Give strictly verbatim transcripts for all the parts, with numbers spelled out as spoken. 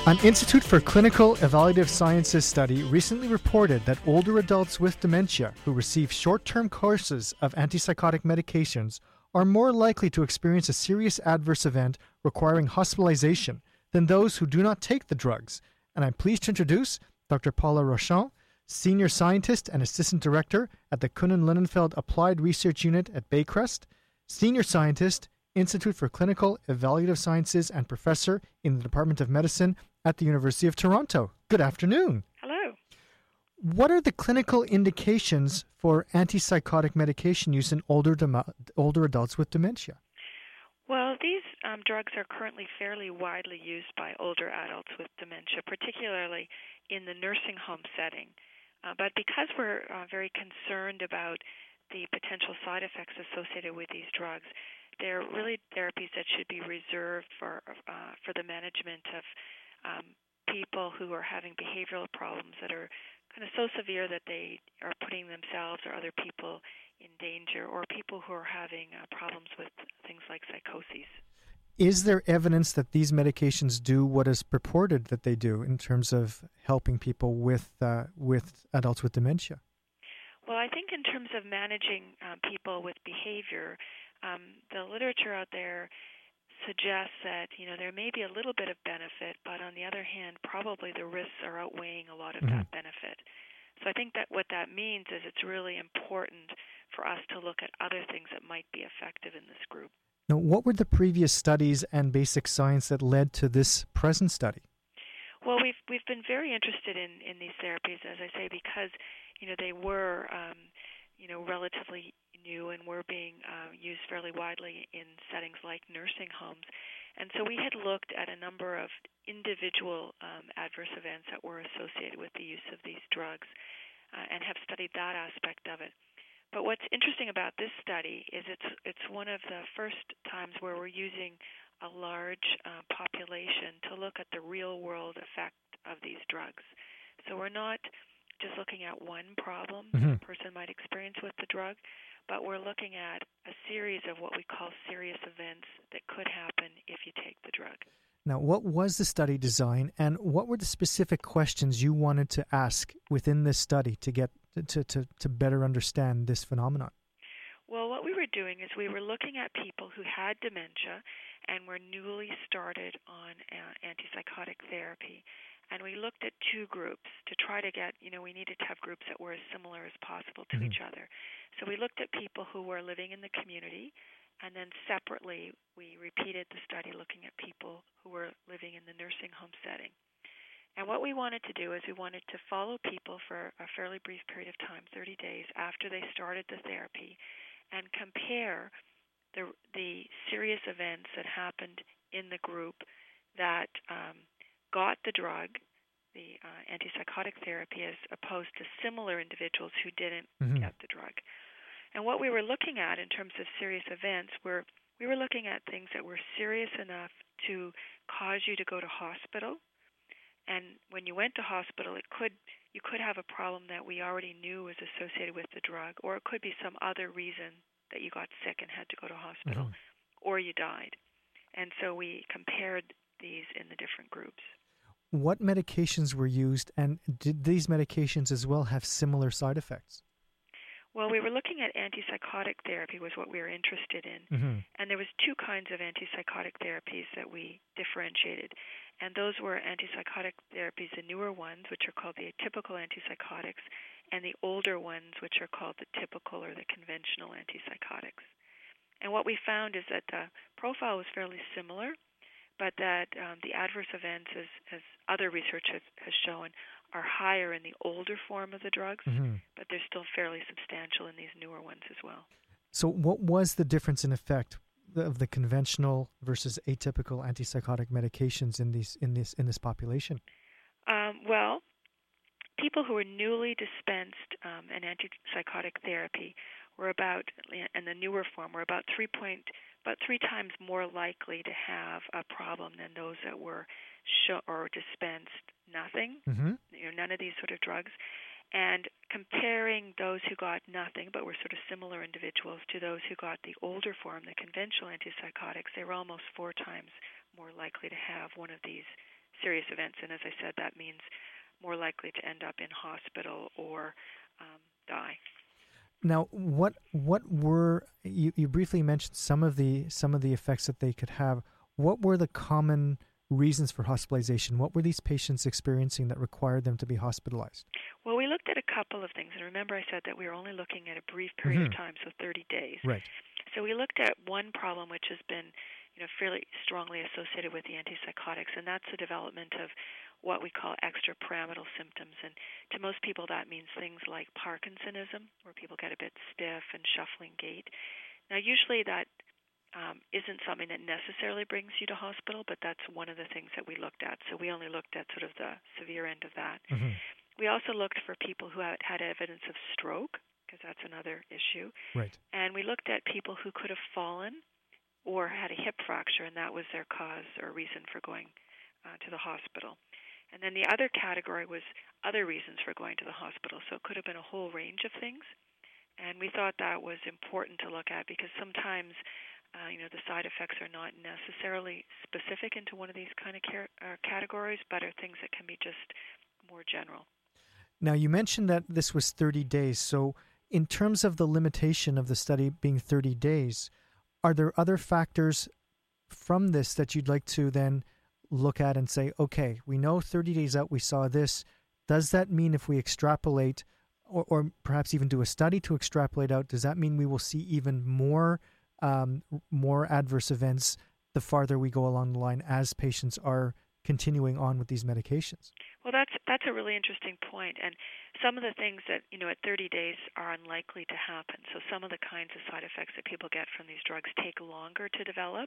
An Institute for Clinical Evaluative Sciences study recently reported that older adults with dementia who receive short-term courses of antipsychotic medications are more likely to experience a serious adverse event requiring hospitalization than those who do not take the drugs. And I'm pleased to introduce Doctor Paula Rochon, Senior Scientist and Assistant Director at the Kunin-Linenfeld Applied Research Unit at Baycrest, Senior Scientist, Institute for Clinical Evaluative Sciences, and Professor in the Department of Medicine at the University of Toronto. Good afternoon. Hello. What are the clinical indications for antipsychotic medication use in older dem- older adults with dementia? Well, these um, drugs are currently fairly widely used by older adults with dementia, particularly in the nursing home setting. Uh, but because we're uh, very concerned about the potential side effects associated with these drugs, they're really therapies that should be reserved for uh, for the management of um, people who are having behavioral problems that are kind of so severe that they are putting themselves or other people in danger, or people who are having uh, problems with things like psychoses. Is there evidence that these medications do what is purported that they do in terms of helping people with uh, with adults with dementia? Well, I think in terms of managing um, people with behavior, um, the literature out there suggests that, you know, there may be a little bit of benefit, but on the other hand, probably the risks are outweighing a lot of Mm-hmm. that benefit. So I think that what that means is it's really important for us to look at other things that might be effective in this group. Now, what were the previous studies and basic science that led to this present study? Well, we've we've been very interested in, in these therapies, as I say, because, you know, they were, um, you know, relatively new and were being uh, used fairly widely in settings like nursing homes. And so we had looked at a number of individual um, adverse events that were associated with the use of these drugs uh, and have studied that aspect of it. But what's interesting about this study is it's it's one of the first times where we're using a large uh, population to look at the real-world effect of these drugs. So we're not just looking at one problem Mm-hmm. that a person might experience with the drug, but we're looking at a series of what we call serious events that could happen if you take the drug. Now, what was the study design, and what were the specific questions you wanted to ask within this study to get to, to, to better understand this phenomenon? Well, what we were doing is we were looking at people who had dementia and were newly started on uh, antipsychotic therapy. And we looked at two groups to try to get, you know, we needed to have groups that were as similar as possible to Mm-hmm. each other. So we looked at people who were living in the community, and then separately we repeated the study looking at people who were living in the nursing home setting. And what we wanted to do is we wanted to follow people for a fairly brief period of time, thirty days, after they started the therapy, and compare the the serious events that happened in the group that um, got the drug, the uh, antipsychotic therapy, as opposed to similar individuals who didn't Mm-hmm. get the drug. And what we were looking at in terms of serious events were we were looking at things that were serious enough to cause you to go to hospital. And when you went to hospital, it could you could have a problem that we already knew was associated with the drug, or it could be some other reason that you got sick and had to go to hospital, Mm-hmm. or you died. And so we compared these in the different groups. What medications were used, and did these medications as well have similar side effects? Well, we were looking at antipsychotic therapy was what we were interested in. Mm-hmm. And there was two kinds of antipsychotic therapies that we differentiated. And those were antipsychotic therapies, the newer ones, which are called the atypical antipsychotics, and the older ones, which are called the typical or the conventional antipsychotics. And what we found is that the profile was fairly similar, but that um, the adverse events, as, as other research has, has shown, are higher in the older form of the drugs, Mm-hmm. but they're still fairly substantial in these newer ones as well. So what was the difference in effect of the conventional versus atypical antipsychotic medications in these in this in this population? Um, well, people who were newly dispensed um, an antipsychotic therapy were about, in the newer form, were about three point about three times more likely to have a problem than those that were show, or dispensed nothing, Mm-hmm. you know, none of these sort of drugs. And comparing those who got nothing but were sort of similar individuals to those who got the older form, the conventional antipsychotics, they were almost four times more likely to have one of these serious events. And as I said, that means more likely to end up in hospital or um, die. Now, what what were you, you briefly mentioned some of the some of the effects that they could have. What were the common reasons for hospitalization? What were these patients experiencing that required them to be hospitalized? Well, we looked at a couple of things, and remember I said that we were only looking at a brief period mm-hmm. of time, so thirty days. Right. So we looked at one problem which has been, you know, fairly strongly associated with the antipsychotics, and that's the development of what we call extrapyramidal symptoms. And to most people that means things like Parkinsonism, where people get a bit stiff and shuffling gait. Now, usually that um, isn't something that necessarily brings you to hospital, but that's one of the things that we looked at. So we only looked at sort of the severe end of that. Mm-hmm. We also looked for people who had, had evidence of stroke, because that's another issue. Right. And we looked at people who could have fallen or had a hip fracture, and that was their cause or reason for going uh, to the hospital. And then the other category was other reasons for going to the hospital. So it could have been a whole range of things. And we thought that was important to look at because sometimes, uh, you know, the side effects are not necessarily specific into one of these kind of car- uh, categories, but are things that can be just more general. Now, you mentioned that this was thirty days. So in terms of the limitation of the study being thirty days, are there other factors from this that you'd like to then look at and say, okay, we know thirty days out we saw this. Does that mean if we extrapolate or, or perhaps even do a study to extrapolate out, does that mean we will see even more um, more adverse events the farther we go along the line as patients are continuing on with these medications? Well, that's that's a really interesting point. And some of the things that, you know, at thirty days are unlikely to happen. So some of the kinds of side effects that people get from these drugs take longer to develop,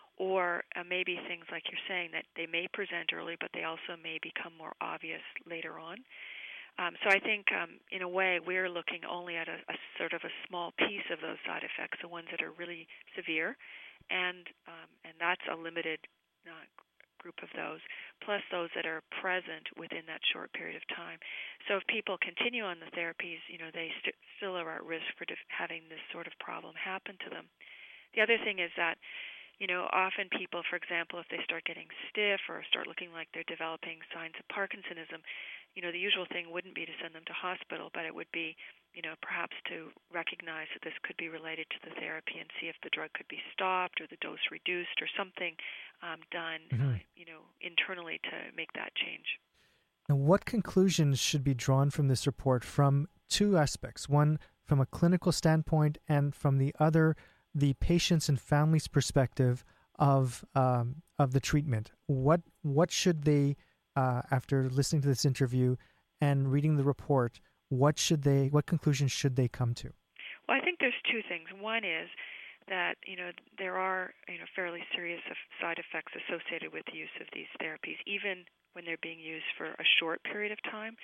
or uh, maybe things like you're saying that they may present early, but they also may become more obvious later on. Um, so I think, um, in a way, we're looking only at a, a sort of a small piece of those side effects, the ones that are really severe, and um, and that's a limited uh, group of those, plus those that are present within that short period of time. So if people continue on the therapies, you know, they st- still are at risk for de- having this sort of problem happen to them. The other thing is that, you know, often people, for example, if they start getting stiff or start looking like they're developing signs of Parkinsonism, you know, the usual thing wouldn't be to send them to hospital, but it would be, you know, perhaps to recognize that this could be related to the therapy and see if the drug could be stopped or the dose reduced or something um, done, mm-hmm. uh, you know, internally to make that change. Now, what conclusions should be drawn from this report from two aspects? One, from a clinical standpoint, and from the other, the patient's and family's perspective of um, of the treatment. What what should they, uh, after listening to this interview and reading the report, what should they, what conclusions should they come to? Well, I think there's two things. One is that, you know, there are, you know, fairly serious side effects associated with the use of these therapies, even when they're being used for a short period of time.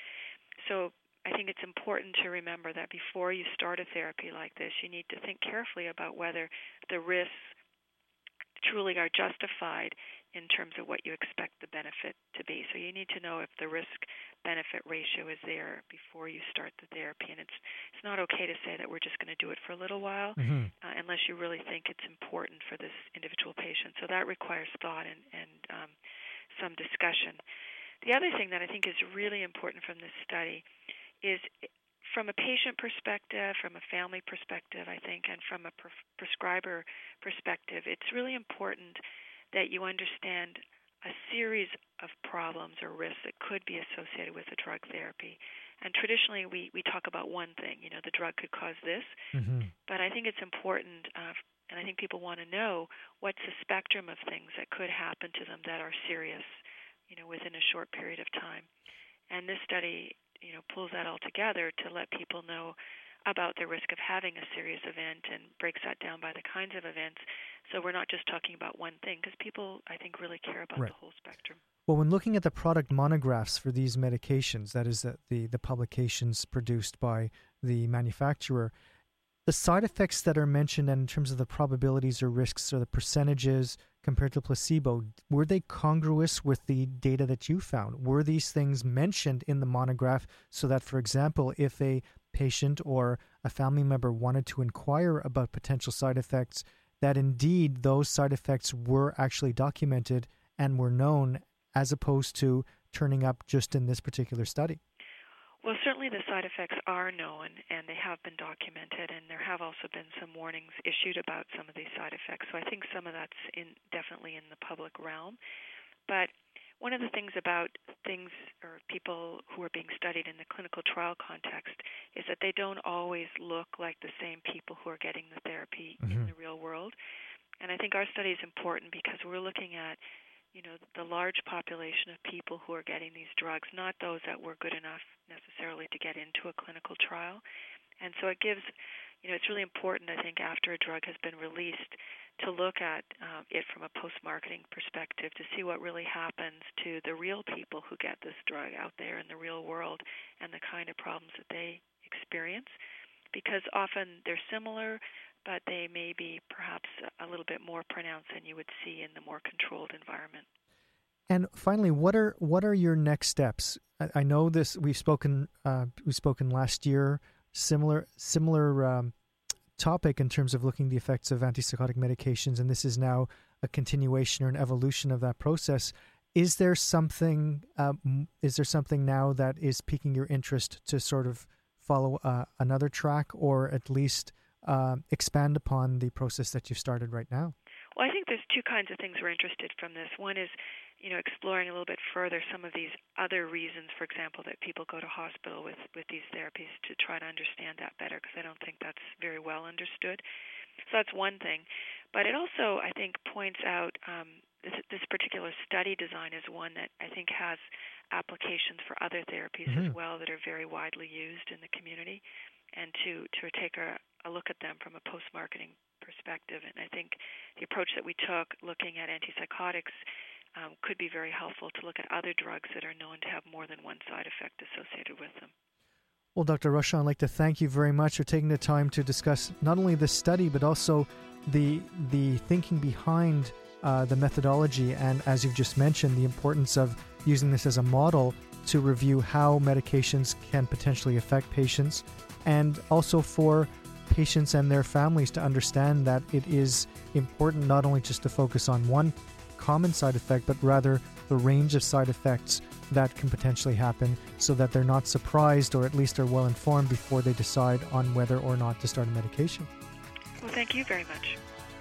So I think it's important to remember that before you start a therapy like this, you need to think carefully about whether the risks truly are justified in terms of what you expect the benefit to be. So you need to know if the risk-benefit ratio is there before you start the therapy. And it's it's not okay to say that we're just going to do it for a little while mm-hmm. uh, unless you really think it's important for this individual patient. So that requires thought and, and um, some discussion. The other thing that I think is really important from this study is from a patient perspective, from a family perspective, I think, and from a pre- prescriber perspective, it's really important that you understand a series of problems or risks that could be associated with a drug therapy. And traditionally, we, we talk about one thing, you know, the drug could cause this. Mm-hmm. But I think it's important, uh, and I think people want to know what's the spectrum of things that could happen to them that are serious, you know, within a short period of time. And this study, you know, pulls that all together to let people know about the risk of having a serious event and breaks that down by the kinds of events. So we're not just talking about one thing, because people, I think, really care about right. the whole spectrum. Well, when looking at the product monographs for these medications, that is the, the, the publications produced by the manufacturer, the side effects that are mentioned in terms of the probabilities or risks or the percentages compared to placebo, were they congruous with the data that you found? Were these things mentioned in the monograph so that, for example, if a patient or a family member wanted to inquire about potential side effects, that indeed those side effects were actually documented and were known as opposed to turning up just in this particular study? Well, certainly the side effects are known, and they have been documented, and there have also been some warnings issued about some of these side effects. So I think some of that's in definitely in the public realm. But one of the things about things or people who are being studied in the clinical trial context is that they don't always look like the same people who are getting the therapy mm-hmm. in the real world. And I think our study is important because we're looking at, you know, the large population of people who are getting these drugs, not those that were good enough necessarily to get into a clinical trial. And so it gives, you know, it's really important, I think, after a drug has been released to look at um, it from a post-marketing perspective to see what really happens to the real people who get this drug out there in the real world and the kind of problems that they experience. Because often they're similar, but they may be perhaps a little bit more pronounced than you would see in the more controlled environment. And finally, what are what are your next steps? I, I know this. We've spoken. Uh, we've spoken last year. Similar similar um, topic in terms of looking at the effects of antipsychotic medications, and this is now a continuation or an evolution of that process. Is there something? Um, is there something now that is piquing your interest to sort of follow uh, another track, or at least uh, expand upon the process that you've started right now? Well, I think there's two kinds of things we're interested from this. One is, you know, exploring a little bit further some of these other reasons, for example, that people go to hospital with, with these therapies to try to understand that better, because I don't think that's very well understood. So that's one thing. But it also, I think, points out um, this, this particular study design is one that I think has applications for other therapies mm-hmm. as well that are very widely used in the community, and to, to take a, a look at them from a post-marketing perspective. And I think the approach that we took looking at antipsychotics um, could be very helpful to look at other drugs that are known to have more than one side effect associated with them. Well, Doctor Rochon, I'd like to thank you very much for taking the time to discuss not only this study, but also the the thinking behind uh, the methodology, and as you've just mentioned, the importance of using this as a model to review how medications can potentially affect patients, and also for patients and their families to understand that it is important not only just to focus on one common side effect, but rather the range of side effects that can potentially happen, so that they're not surprised, or at least are well informed before they decide on whether or not to start a medication. Well, thank you very much.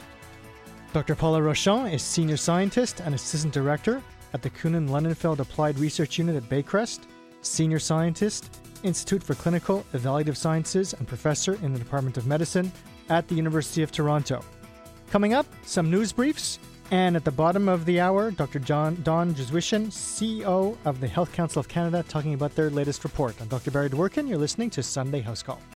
Doctor Paula Rochon is Senior Scientist and Assistant Director at the Kunin Lundenfeld Applied Research Unit at Baycrest, Senior Scientist, Institute for Clinical Evaluative Sciences, and Professor in the Department of Medicine at the University of Toronto. Coming up, some news briefs, and at the bottom of the hour, Doctor John Don Juzwishin, C E O of the Health Council of Canada, talking about their latest report. I'm Doctor Barry Dworkin. You're listening to Sunday House Call.